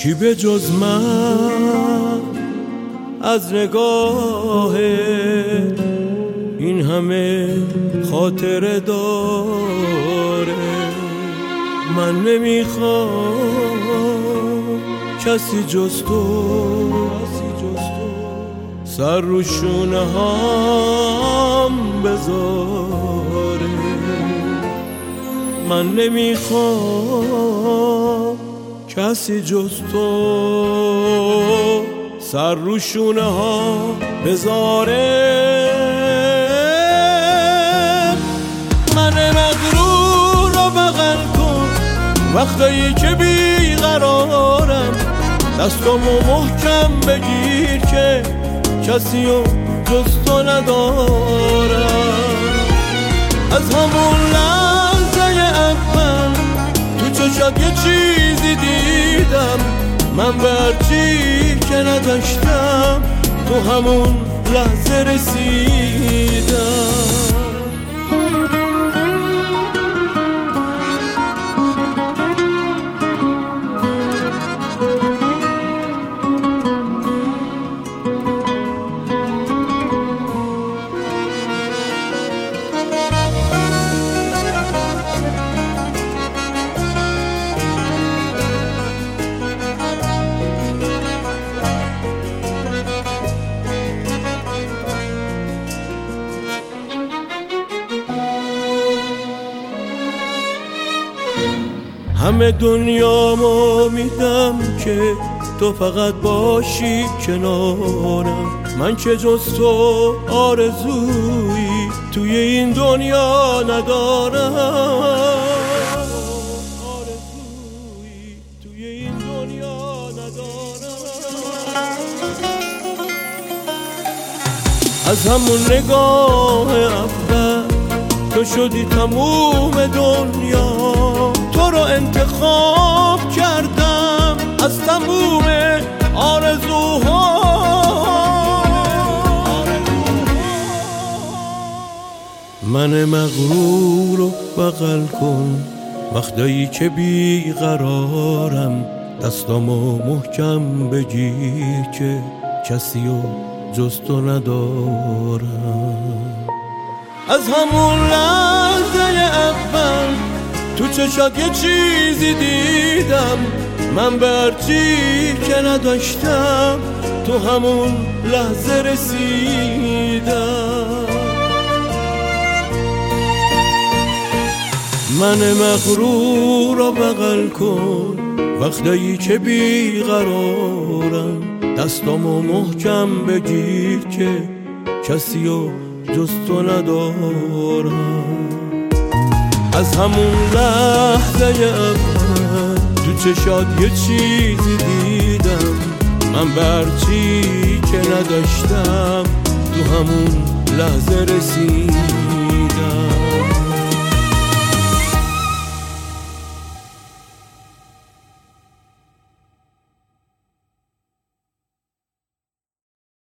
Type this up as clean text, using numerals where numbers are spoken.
کی به جز من از نگاه این همه خاطره داره؟ من نمیخوام کسی جز تو سر رو شونه هم بذاره. من نمیخوام کسی جز تو سر رو شونه ها بذاره. من مغرور رو بغل کن وقتایی که بیقرارم، دستامو محکم بگیر که کسی رو جز تو ندارم. از همون لحظه اول تو چشات یه چیزی دیدم، من به هرچی که نداشتم تو همون لحظه رسیدم. همه دنیامو میدم که تو فقط باشی کنارم. من که جز تو آرزویی توی این دنیا ندارم. از همون نگاه اول تو شدی تموم دنیا. تو رو انتخاب کردم از تموم آرزوها. من مغرور رو بغل کن وقتایی که بیقرارم، دستامو محکم بگیر که کسی رو جز تو ندارم. از همون لحظه اول تو چشات یه چیزی دیدم، من به هرچی که نداشتم تو همون لحظه رسیدم. من مغرور رو بغل کن وقتایی که بیقرارم، دستامو محکم بگیر که کسی رو جز تو ندارم. از همون لحظه اول تو چشات یه چیزی دیدم، من برچی که نداشتم تو همون لحظه رسیدم.